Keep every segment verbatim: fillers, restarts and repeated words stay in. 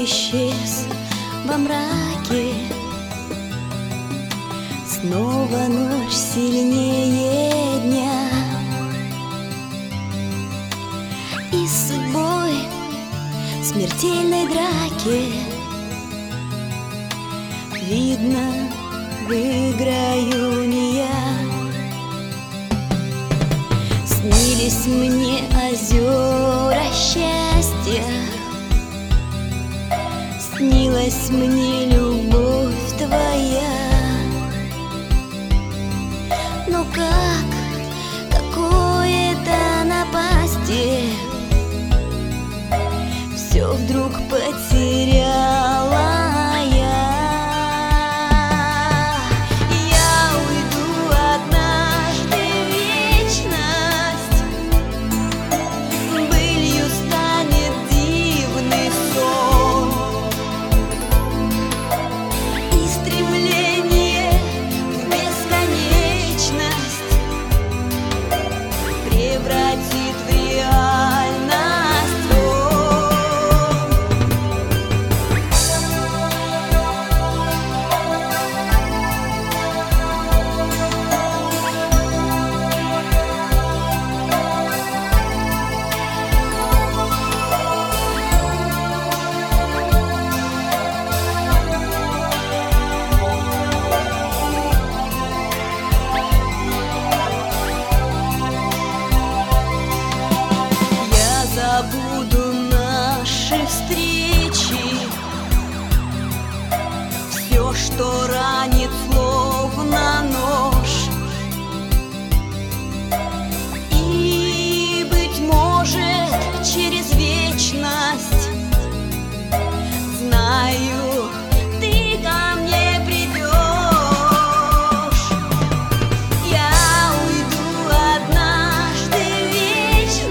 исчез во мраке. Снова ночь сильнее дня, и с судьбой в смертельной драке видно, выиграю не я. Снились мне озера счастья, снилась мне любовь твоя. Но как, какое-то напасти, все вдруг потеряла я. Я уйду однажды в вечность, былью станет дивный сон, и стремление в бесконечность превратит в реальность. Забуду наши встречи, все, что ранит словно нож, и, быть может, через вечность, знаю, ты ко мне придешь. Я уйду однажды в вечность,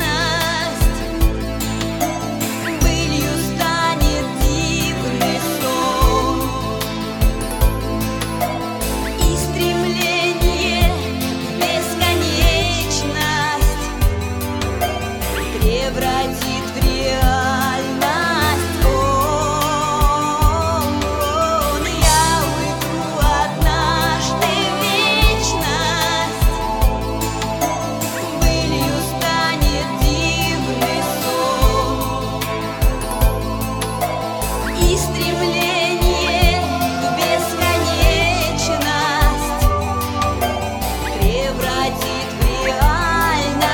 превратит в реальность. Он, я уйду однажды в вечность, былью станет дивный сон, и стремление в бесконечность превратит в реальность.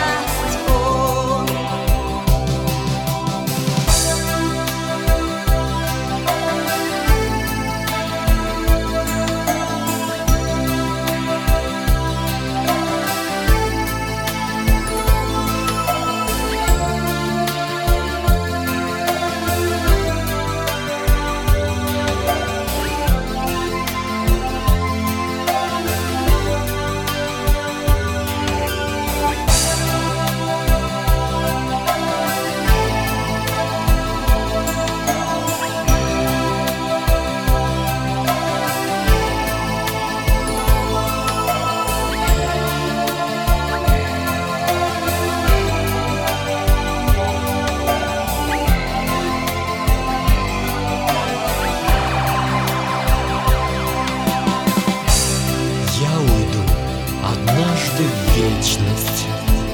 Однажды в вечность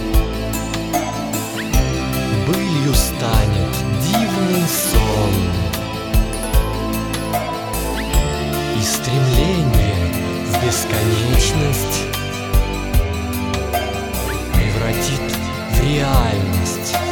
былью станет дивный сон, и стремление в бесконечность превратит в реальность.